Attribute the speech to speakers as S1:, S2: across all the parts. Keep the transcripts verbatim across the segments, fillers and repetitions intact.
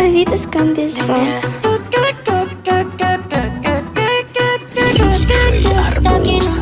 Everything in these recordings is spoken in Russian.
S1: Авито Скамбез два.
S2: Диджей Арбуз.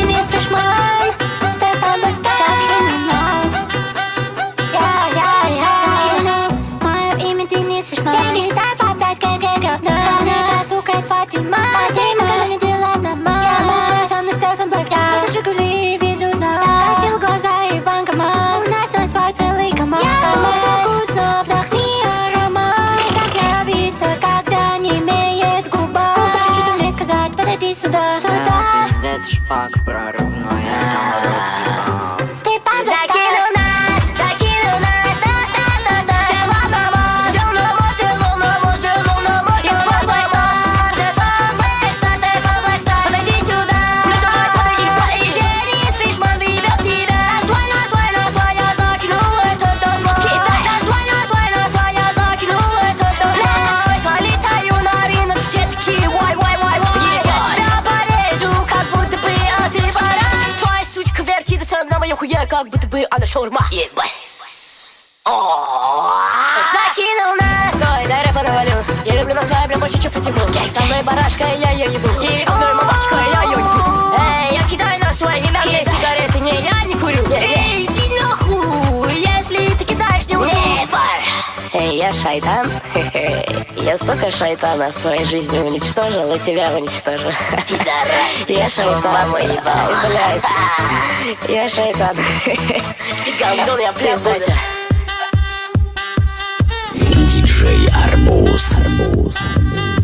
S3: Шпак прорывной, а там рот ебал.
S4: Закинул нас, закинул нас, нас, нас, нас, нас. Сделал на мост, сделал на мост, сделал на мост, сделал на мост. Стефан Блэкстар, Стефан Блэкстар, Стефан Блэкстар. Подойди сюда, ну давай подойди, подойди. Денис Фишман вывел тебя. Свой на свой на свой я закинул этот досмон. Китай на свой на свой на свой я закинул этот досмон. Залетаю на рынок, все такие вай, вай, вай, вай. Я тебя порежу, как будто бы, а ты баран. Твоя сучка вертится на моем хуе, как будто бы она шаурма. Ебать. Закинул нас. Стой, дай рэпа навалю. Я люблю на свой, прям больше, чем Фатиму. Со мной барашка, я ее ебу. И со мной мамашка, я ее ебу. Эй, я кидаю на свой, не дам мне сигареты, не, я не курю. Эй, иди нахуй, если ты кидаешь, не уйду. Эй, я шайтан. Я столько шайтана в своей жизни уничтожил, и тебя уничтожил. Я шайтан, блядь. Я шайтан. Ты гандон, я признайся.
S2: Диджей Арбуз.